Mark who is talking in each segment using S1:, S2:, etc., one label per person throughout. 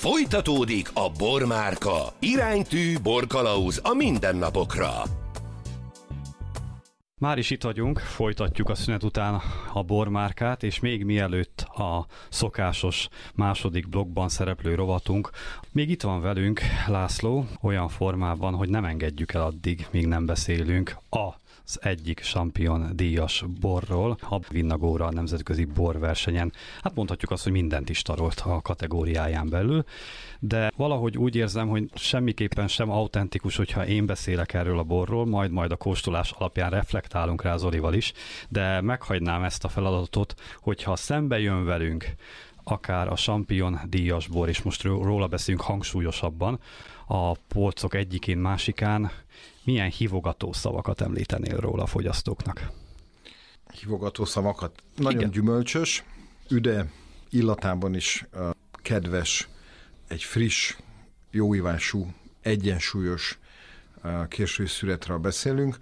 S1: Folytatódik a Bormárka. Iránytű borkalauz a mindennapokra.
S2: Már is itt vagyunk, folytatjuk a szünet után a Bormárkát, és még mielőtt a szokásos második blokkban szereplő rovatunk, még itt van velünk László olyan formában, hogy nem engedjük el addig, míg nem beszélünk az egyik Champion díjas borról, a Vinnagóra nemzetközi borversenyen. Hát mondhatjuk azt, hogy mindent is tarolt a kategóriáján belül, de valahogy úgy érzem, hogy semmiképpen sem autentikus, hogyha én beszélek erről a borról, majd a kóstolás alapján reflektálunk rá Zolival is, de meghagynám ezt a feladatot, hogyha szembe jön velünk akár a Champion díjas bor, és most róla beszélünk hangsúlyosabban, a polcok egyikén, másikán, milyen hívogató szavakat említenél róla a fogyasztóknak?
S3: Hívogató szavakat? Nagyon igen. Gyümölcsös, üde, illatában is kedves, egy friss, jóívású, egyensúlyos késői születről beszélünk,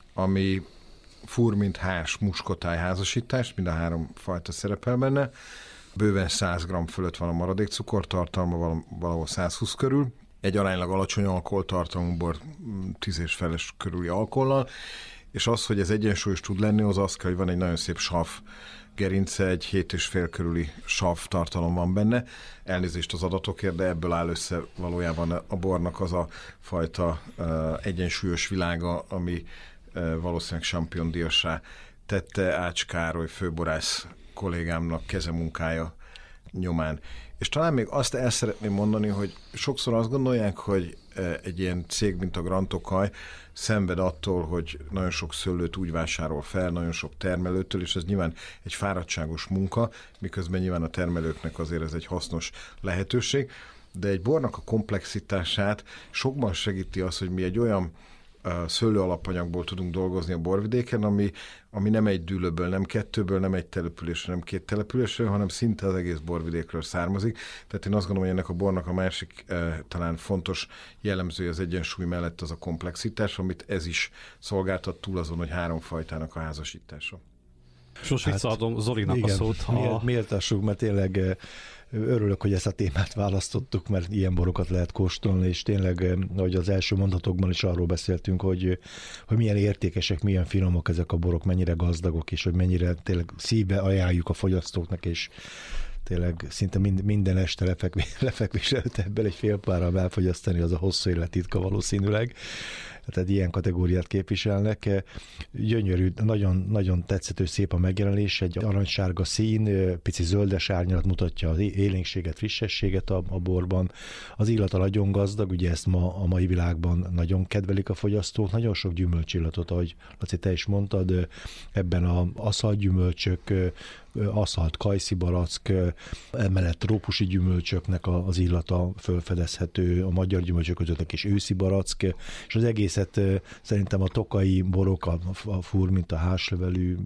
S3: ami fur, mint hárs muskotáj házasítás, mind a három fajta szerepel benne. Bőven 100 g fölött van a maradék cukortartalma, valahol 120 körül. Egy aránylag alacsony alkoholtartalmú bor 10 és feles körüli alkohollal, és az, hogy ez egyensúlyos tud lenni, az kell, hogy van egy nagyon szép sav gerince, egy 7,5 körüli sav tartalom van benne. Elnézést az adatokért, de ebből áll össze valójában a bornak az a fajta egyensúlyos világa, ami valószínűleg Champion díjassá tette Ács Károly főborász kollégámnak kezemunkája nyomán. És talán még azt el szeretném mondani, hogy sokszor azt gondolják, hogy egy ilyen cég, mint a Grand Tokaj szenved attól, hogy nagyon sok szőlőt úgy vásárol fel, nagyon sok termelőtől, és ez nyilván egy fáradtságos munka, miközben nyilván a termelőknek azért ez egy hasznos lehetőség, de egy bornak a komplexitását sokban segíti az, hogy mi egy olyan szőlőalapanyagból tudunk dolgozni a borvidéken, ami nem egy dűlőből, nem kettőből, nem egy településről, nem két településről, hanem szinte az egész borvidékről származik. Tehát én azt gondolom, hogy ennek a bornak a másik talán fontos jellemzője az egyensúly mellett az a komplexitás, amit ez is szolgáltat túl azon, hogy három fajtának a házasítása.
S2: Most visszaadom Zolinak a szót.
S4: Méltassuk, mert tényleg örülök, hogy ezt a témát választottuk, mert ilyen borokat lehet kóstolni, és tényleg, ahogy az első mondatokban is arról beszéltünk, hogy milyen értékesek, milyen finomok ezek a borok, mennyire gazdagok, és hogy mennyire tényleg szívbe ajánljuk a fogyasztóknak, és tényleg szinte minden este lefekvés előtt ebből egy fél párral elfogyasztani, az a hosszú élet titka valószínűleg. Tehát ilyen kategóriát képviselnek. Gyönyörű, nagyon, nagyon tetszető, szép a megjelenés, egy aranysárga szín, pici zöldes árnyalat mutatja az élénkséget, frissességet a borban. Az illata nagyon gazdag, ugye ezt a mai világban nagyon kedvelik a fogyasztók, nagyon sok gyümölcsillatot, ahogy Laci, te is mondtad, ebben az aszalt gyümölcsök, aszalt kajszibarack, emellett trópusi gyümölcsöknek az illata fölfedezhető, a magyar gyümölcsök között a kis őszi barack, és az egészet szerintem a tokai borok, a fur, mint a hárslevelű,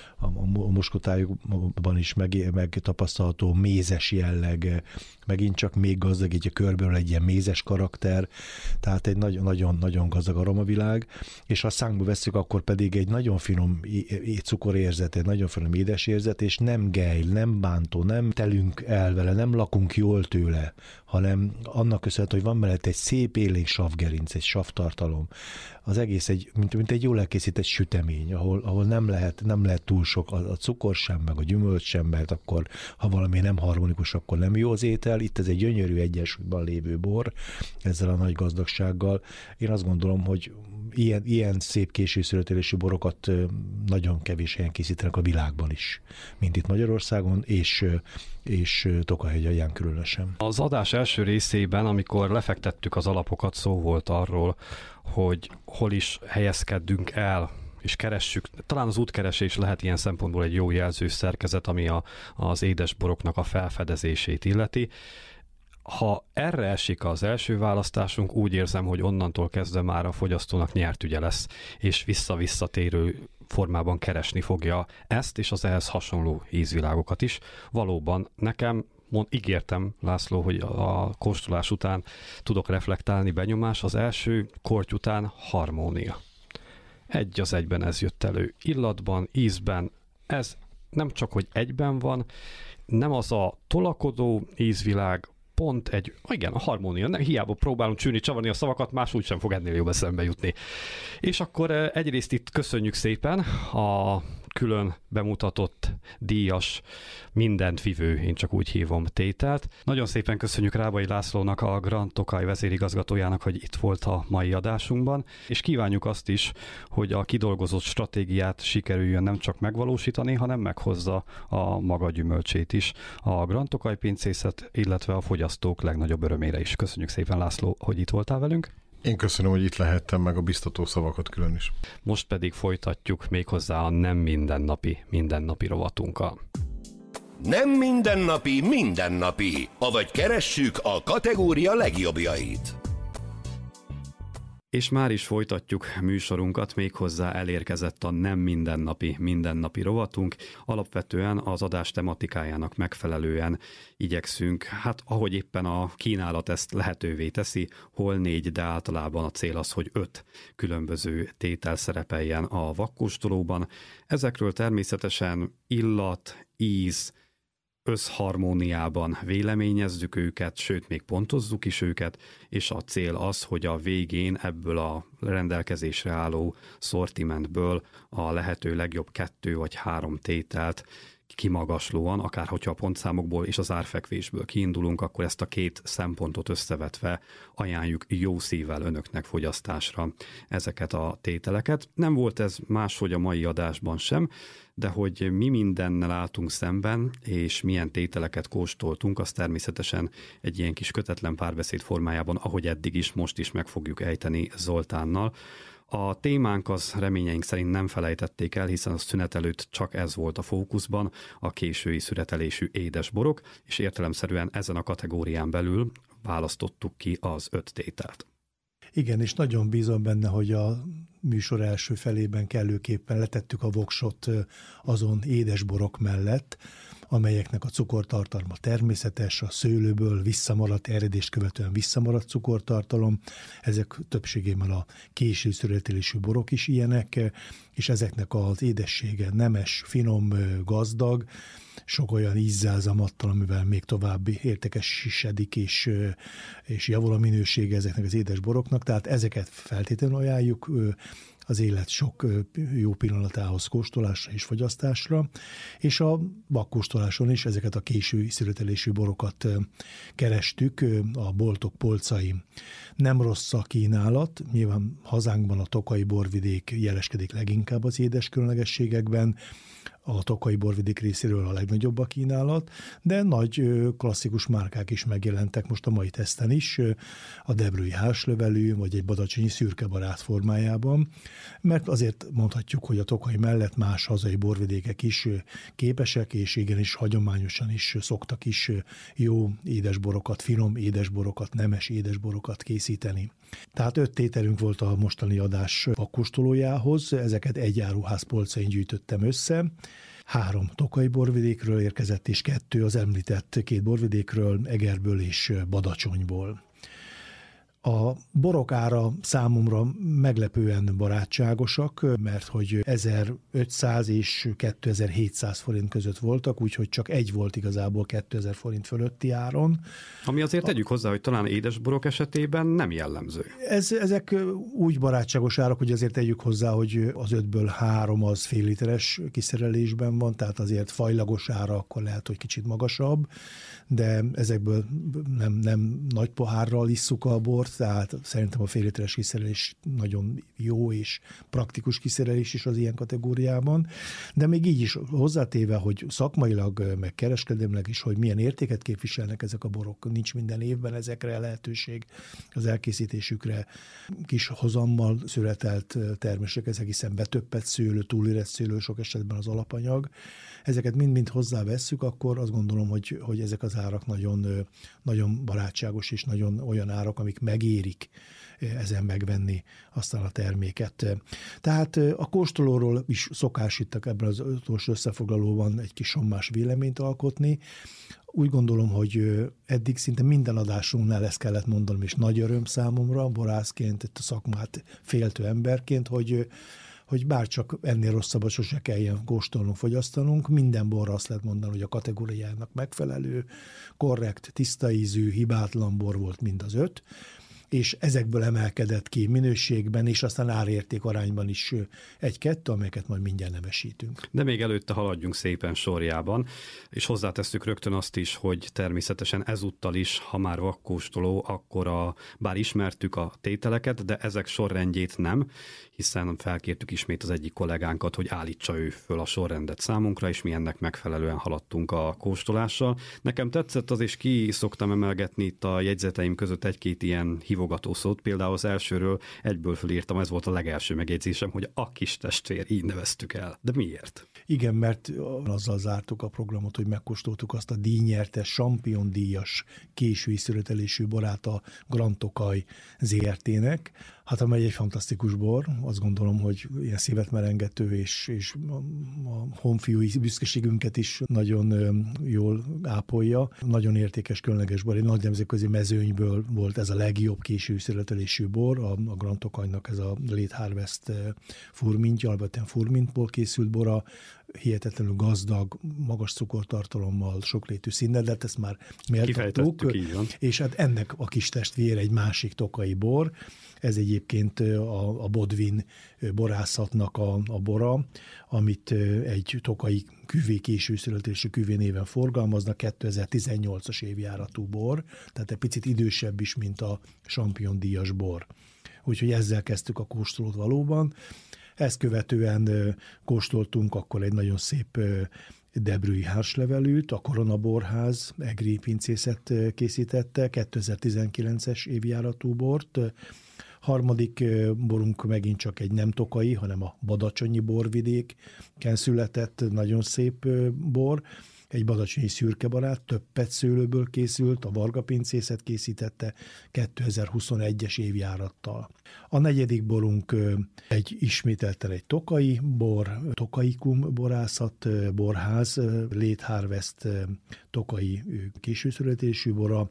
S4: a muskotájukban is megtapasztalható mézes jelleg, megint csak még gazdagítja körberől egy ilyen mézes karakter, tehát egy nagyon gazdag aromavilág, és ha szánkba vesszük, akkor pedig egy nagyon finom cukorérzet, egy nagyon finom édesérzet, és nem gejl, nem bántó, nem telünk el vele, nem lakunk jól tőle, hanem annak köszönhető, hogy van mellett egy szép élénk savgerinc, egy savtartalom. Az egész mint egy jól elkészített sütemény, ahol nem lehet túl sok a cukor sem, meg a gyümölcs sem, mert akkor, ha valami nem harmonikus, akkor nem jó az étel. Itt ez egy gyönyörű egyensúlyban lévő bor, ezzel a nagy gazdagsággal. Én azt gondolom, hogy ilyen szép késő születésű borokat nagyon kevés helyen készítenek a világban is, mint itt Magyarországon, és Tokaj-hegyalján különösen.
S2: Az adás első részében, amikor lefektettük az alapokat, szó volt arról, hogy hol is helyezkedünk el, és keressük. Talán az útkeresés lehet ilyen szempontból egy jó jelző szerkezet, ami az édesboroknak a felfedezését illeti. Ha erre esik az első választásunk, úgy érzem, hogy onnantól kezdve már a fogyasztónak nyert ügye lesz, és visszatérő formában keresni fogja ezt, és az ehhez hasonló ízvilágokat is. Valóban nekem ígértem, László, hogy a kóstolás után tudok reflektálni, benyomás, az első korty után harmónia. Egy az egyben ez jött elő. Illatban, ízben, ez nem csak, hogy egyben van, nem az a tolakodó ízvilág, pont a harmónia. Hiába próbálunk csűrni, csavarni a szavakat, más úgy sem fog ennél jobb eszembe jutni. És akkor egyrészt itt köszönjük szépen a külön bemutatott díjas, mindent vivő, én csak úgy hívom, tételt. Nagyon szépen köszönjük Rábai Lászlónak, a Grand Tokaj vezérigazgatójának, hogy itt volt a mai adásunkban, és kívánjuk azt is, hogy a kidolgozott stratégiát sikerüljön nem csak megvalósítani, hanem meghozza a maga gyümölcsét is a Grand Tokaj pincészet, illetve a fogyasztók legnagyobb örömére is. Köszönjük szépen, László, hogy itt voltál velünk.
S3: Én köszönöm, hogy itt lehettem, meg a biztató szavakat külön is.
S2: Most pedig folytatjuk méghozzá a nem mindennapi rovatunkkal.
S1: Nem mindennapi, avagy keressük a kategória legjobbjait.
S2: És már is folytatjuk műsorunkat, méghozzá elérkezett a nem mindennapi rovatunk. Alapvetően az adás tematikájának megfelelően igyekszünk, ahogy éppen a kínálat ezt lehetővé teszi, hol 4, de általában a cél az, hogy 5 különböző tétel szerepeljen a vakkóstolóban. Ezekről természetesen illat, íz, összharmóniában véleményezzük őket, sőt, még pontozzuk is őket, és a cél az, hogy a végén ebből a rendelkezésre álló szortimentből a lehető legjobb 2 vagy 3 tételt kimagaslóan, akár hogyha a pontszámokból és az árfekvésből kiindulunk, akkor ezt a 2 szempontot összevetve ajánljuk jó szívvel önöknek fogyasztásra ezeket a tételeket. Nem volt ez máshogy a mai adásban sem, de hogy mi mindennel álltunk szemben, és milyen tételeket kóstoltunk, azt természetesen egy ilyen kis kötetlen párbeszéd formájában, ahogy eddig is, most is meg fogjuk ejteni Zoltánnal. A témánk az reményeink szerint nem felejtették el, hiszen a szünet előtt csak ez volt a fókuszban, a késői szüretelésű édesborok, és értelemszerűen ezen a kategórián belül választottuk ki az 5 tételt.
S4: Igen, és nagyon bízom benne, hogy a műsor első felében kellőképpen letettük a voksot azon édesborok mellett, amelyeknek a cukortartalma természetes, a szőlőből visszamaradt, eredést követően visszamaradt cukortartalom. Ezek többségében a késő szüretelésű borok is ilyenek, és ezeknek az édessége nemes, finom, gazdag, sok olyan ízzázamattal, amivel még tovább értékesítedik, és javul a minősége ezeknek az édesboroknak. Tehát ezeket feltétlenül ajánljuk az élet sok jó pillanatához kóstolásra és fogyasztásra, és a vakkóstoláson is ezeket a késői szüretelésű borokat kerestük a boltok polcain. Nem rossz a kínálat, nyilván hazánkban a tokaji borvidék jeleskedik leginkább az édes különlegességekben, a tokaji borvidék részéről a legnagyobb a kínálat, de nagy klasszikus márkák is megjelentek most a mai teszten is, a debrői háslövelű, vagy egy badacsonyi szürke barát formájában, mert azért mondhatjuk, hogy a Tokaj mellett más hazai borvidékek is képesek, és igenis hagyományosan is szoktak is jó édesborokat, finom édesborokat, nemes édesborokat készíteni. Tehát 5 tételünk volt a mostani adás vakkóstolójához, ezeket egy áruház polcain gyűjtöttem össze. 3 tokaji borvidékről érkezett, és 2 az említett 2 borvidékről, Egerből és Badacsonyból. A borok ára számomra meglepően barátságosak, mert hogy 1500 és 2700 forint között voltak, úgyhogy csak egy volt igazából 2000 forint fölötti áron.
S2: Ami azért tegyük hozzá, hogy talán édesborok esetében nem jellemző.
S4: Ezek úgy barátságos árak, hogy azért tegyük hozzá, hogy az 5-ből 3 az fél literes kiszerelésben van, tehát azért fajlagos ára akkor lehet, hogy kicsit magasabb, de ezekből nem nagy pohárral isszuk a bort, tehát szerintem a fél literes kiszerelés nagyon jó és praktikus kiszerelés is az ilyen kategóriában, de még így is hozzátéve, hogy szakmailag, meg kereskedelmileg is, hogy milyen értéket képviselnek ezek a borok, nincs minden évben ezekre lehetőség az elkészítésükre, kis hozammal születelt termések, ezek hiszen betöppett szőlő, túlérett szőlő, sok esetben az alapanyag. Ezeket mind-mind hozzávesszük, akkor azt gondolom, hogy ezek az árak nagyon, nagyon barátságos és nagyon olyan árak, amik megérik ezen megvenni aztán a terméket. Tehát a kóstolóról is szokás itt ebben az utolsó összefoglalóban egy kis sommás véleményt alkotni. Úgy gondolom, hogy eddig szinte minden adásunknál ezt kellett mondanom, és nagy öröm számomra, borászként, itt a szakmát féltő emberként, hogy bárcsak ennél rosszabbat sose kelljen kóstolnunk, fogyasztanunk. Minden borra azt lehet mondani, hogy a kategóriának megfelelő, korrekt, tiszta ízű, hibátlan bor volt mind az 5, és ezekből emelkedett ki minőségben, és aztán árérték arányban is 1-2, amelyeket majd mindjárt nevesítünk.
S2: De még előtte haladjunk szépen sorjában, és hozzátesszük rögtön azt is, hogy természetesen ezúttal is, ha már vakkóstoló, akkor bár ismertük a tételeket, de ezek sorrendjét nem, hiszen felkértük ismét az egyik kollégánkat, hogy állítsa ő föl a sorrendet számunkra, és mi ennek megfelelően haladtunk a kóstolással. Nekem tetszett az, és ki szoktam emelgetni itt a jegyzeteim között egy-két ilyen hívogató szót. Például az elsőről egyből fölírtam, ez volt a legelső megjegyzésem, hogy a kis testvér, így neveztük el. De miért?
S4: Igen, mert azzal zártuk a programot, hogy megkóstoltuk azt a díjnyertes, Champion díjas késői születelésű borát a Grand Tokaj ZRT-nek. Hát amely egy fantasztikus bor, azt gondolom, hogy ilyen szívet merengető, és a honfiúi büszkeségünket is nagyon jól ápolja. Nagyon értékes, különleges bor, egy nagy nemzetközi mezőnyből volt ez a legjobb késői születelésű bor, a Grand Tokajnak ez a Late Harvest furmintja, alapvetően furmintból készült bora, hihetetlenül gazdag, magas cukortartalommal, sokrétű színnel, de ezt már méltattuk. És hát ennek a kis testvére egy másik tokai bor, ez egyébként a Bodvin borászatnak a bora, amit egy tokai küvé, késő születésű küvé néven forgalmaznak, 2018-as évjáratú bor, tehát egy picit idősebb is, mint a Champion díjas bor. Úgyhogy ezzel kezdtük a kóstolót valóban. Ezt követően kóstoltunk akkor egy nagyon szép debrüi hárslevelűt, a Korona Borház egri pincészet készítette, 2019-es évjáratú bort. Harmadik borunk megint csak egy nem tokai, hanem a Badacsonyi borvidéken született nagyon szép bor. Egy badacsonyi szürkebarát, több petszőlőből készült, a Varga pincészet készítette 2021-es évjárattal. A negyedik borunk ismételten egy tokai bor, Tokaikum borászat, borház, Late Harvest tokai későszületésű bora,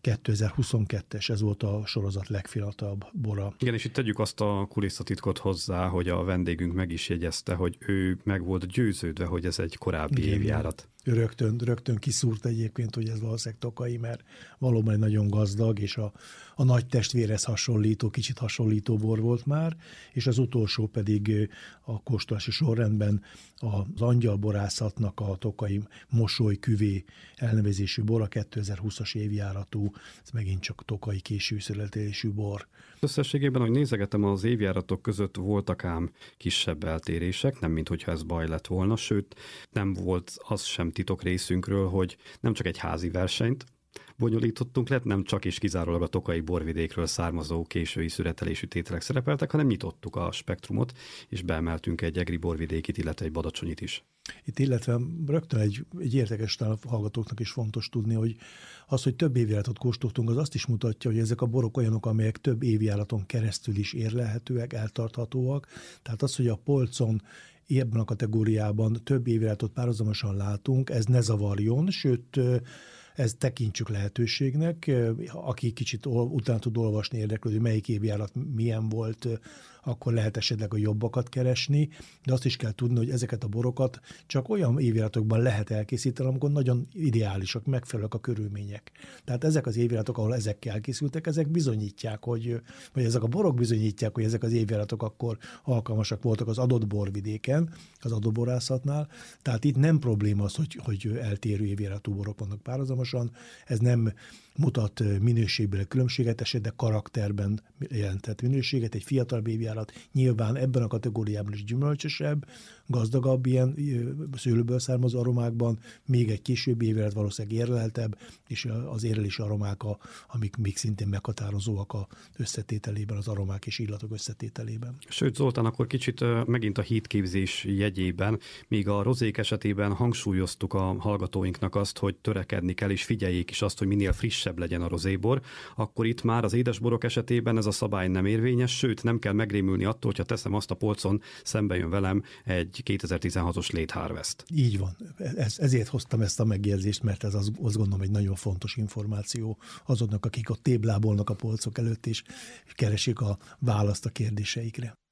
S4: 2022-es, ez volt a sorozat legfiatalabb bora.
S2: Igen, és itt tegyük azt a kulisszatitkot hozzá, hogy a vendégünk meg is jegyezte, hogy ő meg volt győződve, hogy ez egy korábbi évjárat.
S4: Rögtön kiszúrt egyébként, hogy ez valószínűleg tokai, mert valóban egy nagyon gazdag, és a nagy testvérhez hasonlító, kicsit hasonlító bor volt már, és az utolsó pedig a kóstolási sorrendben az angyalborászatnak a tokai mosoly küvé elnevezésű bor, a 2020-as évjáratú, ez megint csak tokai késő születésű bor.
S2: Összességében, hogy nézegetem, az évjáratok között voltak ám kisebb eltérések, nem minthogyha ez baj lett volna, sőt, nem volt az sem titok részünkről, hogy nem csak egy házi versenyt bonyolítottunk le, nem csak és kizárólag a tokai borvidékről származó késői születelésű tételek szerepeltek, hanem nyitottuk a spektrumot, és beemeltünk egy egri borvidékit, illetve egy badacsonyit is.
S4: Itt illetve rögtön egy érdekes, talán a hallgatóknak is fontos tudni, hogy az, hogy több évjáratot kóstoltunk, az azt is mutatja, hogy ezek a borok olyanok, amelyek több évjáraton keresztül is érlelhetőek, eltarthatóak. Tehát az, hogy a polcon ebben a kategóriában több évjáratot párhuzamosan látunk, ez ne zavarjon, sőt, ezt tekintsük lehetőségnek. Aki kicsit utána tud olvasni, érdeklődő, melyik évjárat milyen volt, akkor lehet esetleg a jobbakat keresni, de azt is kell tudni, hogy ezeket a borokat csak olyan évjáratokban lehet elkészíteni, amikor nagyon ideálisak, megfelelőek a körülmények. Tehát ezek az évjáratok, ahol ezek elkészültek, ezek bizonyítják, vagy ezek a borok bizonyítják, hogy ezek az évjáratok akkor alkalmasak voltak az adott borvidéken, az adott borászatnál. Tehát itt nem probléma az, hogy eltérő évjáratú borok vannak párhuzamosan. Ez nem mutat minőségbeli különbséget, de karakterben jelentett minőséget. Egy fiatalabb évjárat nyilván ebben a kategóriában is gyümölcsösebb, gazdagabb ilyen szőlőből származó aromákban, még egy későbbi évjárat valószínűleg érleltebb, és az érlelési aromák, amik még szintén meghatározóak az összetételében, az aromák és illatok összetételében.
S2: Sőt, Zoltán, akkor kicsit megint a hitképzés jegyében, míg a rozék esetében hangsúlyoztuk a hallgatóinknak azt, hogy törekedni kell, és figyeljék is azt, hogy minél frissebb legyen a rozébor, akkor itt már az édesborok esetében ez a szabály nem érvényes, sőt, nem kell megrémülni attól, hogyha teszem azt a polcon, szembe jön velem egy 2016-os Late Harvest.
S4: Így van. Ezért hoztam ezt a megjegyzést, mert ez azt gondolom egy nagyon fontos információ azoknak, akik ott téblábolnak a polcok előtt, és keresik a választ a kérdéseikre.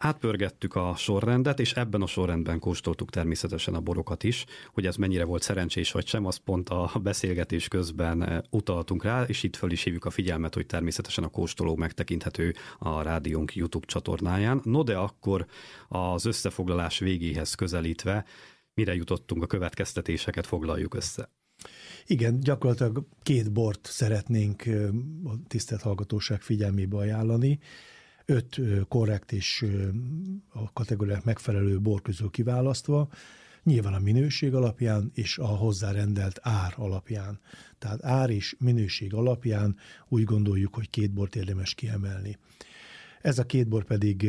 S2: Átpörgettük a sorrendet, és ebben a sorrendben kóstoltuk természetesen a borokat is, hogy ez mennyire volt szerencsés vagy sem, azt pont a beszélgetés közben utaltunk rá, és itt föl is hívjuk a figyelmet, hogy természetesen a kóstoló megtekinthető a rádiónk YouTube csatornáján. No de akkor az összefoglalás végéhez közelítve, mire jutottunk, a következtetéseket foglaljuk össze.
S4: Igen, gyakorlatilag 2 bort szeretnénk a tisztelt hallgatóság figyelmébe ajánlani. 5 korrekt és a kategóriák megfelelő bor közül kiválasztva, nyilván a minőség alapján és a hozzárendelt ár alapján. Tehát ár és minőség alapján úgy gondoljuk, hogy 2 bort érdemes kiemelni. Ez a 2 bor pedig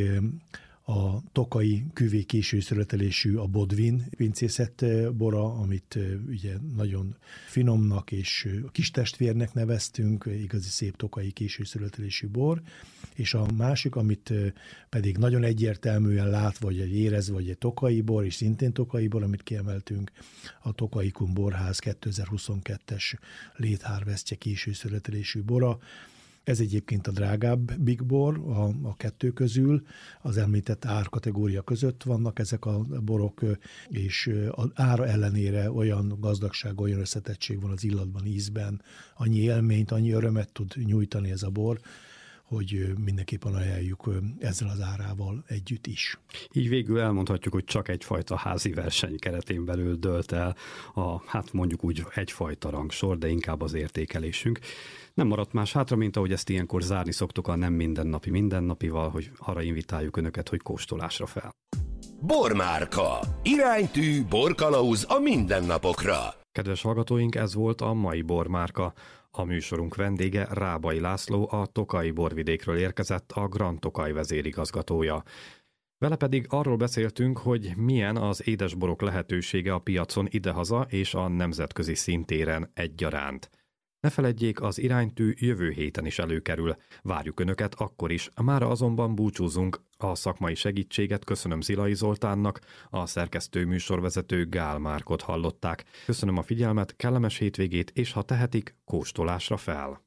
S4: a Tokai Cuvée késő születelésű, a Bodvin pincészet bora, amit ugye nagyon finomnak és kistestvérnek neveztünk, igazi szép tokai késő születelésű bor, és a másik, amit pedig nagyon egyértelműen lát, vagy egy érez, vagy egy tokai bor, és szintén tokai bor, amit kiemeltünk, a Tokai Kun Borház 2022-es léthárvesztje késő születelésű bora. Ez egyébként a drágább big bor a 2 közül, az említett árkategória között vannak ezek a borok, és az ára ellenére olyan gazdagság, olyan összetettség van az illatban, ízben, annyi élményt, annyi örömet tud nyújtani ez a bor, hogy mindenképpen ajánljuk ezzel az árával együtt is.
S2: Így végül elmondhatjuk, hogy csak egyfajta házi verseny keretén belül dölt el hát mondjuk úgy egyfajta rangsor, de inkább az értékelésünk. Nem maradt más hátra, mint ahogy ezt ilyenkor zárni szoktuk a nem mindennapival, hogy arra invitáljuk önöket, hogy kóstolásra fel.
S1: Bormárka. Iránytű, borkalauz a mindennapokra.
S5: Kedves hallgatóink, ez volt a mai Bormárka. A műsorunk vendége Rábai László, a Tokai borvidékről érkezett, a Grand Tokaj vezérigazgatója. Vele pedig arról beszéltünk, hogy milyen az édesborok lehetősége a piacon idehaza és a nemzetközi szintéren egyaránt. Ne feledjék, az iránytű jövő héten is előkerül. Várjuk Önöket akkor is. Mára azonban búcsúzunk. A szakmai segítséget köszönöm Zilai Zoltánnak, a szerkesztő műsorvezető Gál Márkot hallották. Köszönöm a figyelmet, kellemes hétvégét, és ha tehetik, kóstolásra fel.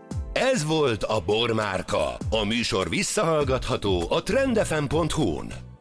S1: Ez volt a Bormárka. A műsor visszahallgatható a trendfm.hu-n.